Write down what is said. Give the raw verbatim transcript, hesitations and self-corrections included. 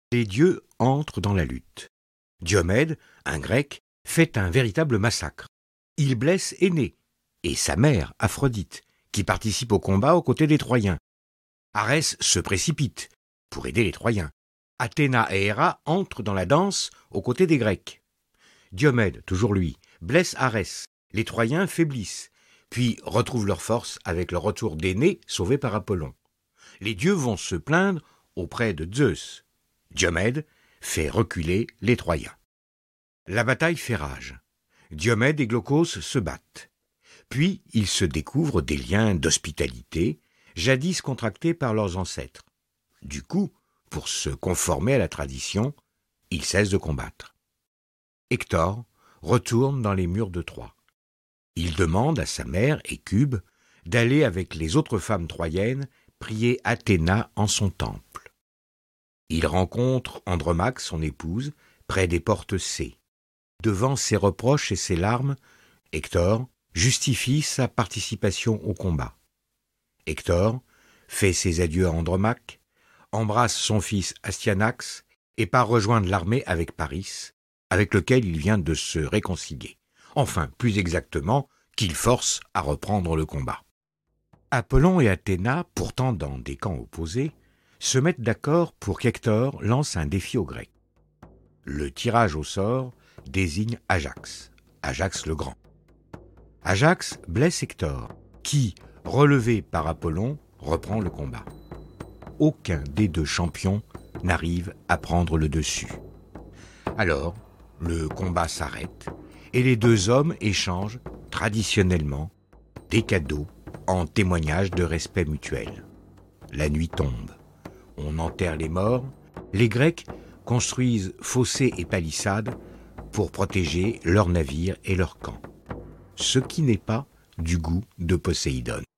Les dieux entrent dans la lutte. Diomède, un grec, fait un véritable massacre. Il blesse Énée et sa mère, Aphrodite, qui participe au combat aux côtés des Troyens. Arès se précipite pour aider les Troyens. Athéna et Héra entrent dans la danse aux côtés des Grecs. Diomède, toujours lui, blesse Arès. Les Troyens faiblissent, puis retrouvent leur force avec le retour d'Énée sauvé par Apollon. Les dieux vont se plaindre auprès de Zeus. Diomède fait reculer les Troyens. La bataille fait rage. Diomède et Glaucos se battent. Puis ils se découvrent des liens d'hospitalité, jadis contractés par leurs ancêtres. Du coup, pour se conformer à la tradition, ils cessent de combattre. Hector retourne dans les murs de Troie. Il demande à sa mère, Hécube, d'aller avec les autres femmes troyennes prier Athéna en son temple. Il rencontre Andromaque, son épouse, près des portes C. Devant ses reproches et ses larmes, Hector justifie sa participation au combat. Hector fait ses adieux à Andromaque, embrasse son fils Astyanax et part rejoindre l'armée avec Paris, avec lequel il vient de se réconcilier. Enfin, plus exactement, qu'il force à reprendre le combat. Apollon et Athéna, pourtant dans des camps opposés, se mettent d'accord pour qu'Hector lance un défi aux Grecs. Le tirage au sort désigne Ajax, Ajax le Grand. Ajax blesse Hector, qui, relevé par Apollon, reprend le combat. Aucun des deux champions n'arrive à prendre le dessus. Alors, le combat s'arrête et les deux hommes échangent, traditionnellement, des cadeaux en témoignage de respect mutuel. La nuit tombe. On enterre les morts. Les Grecs construisent fossés et palissades pour protéger leurs navires et leurs camps. Ce qui n'est pas du goût de Poséidon.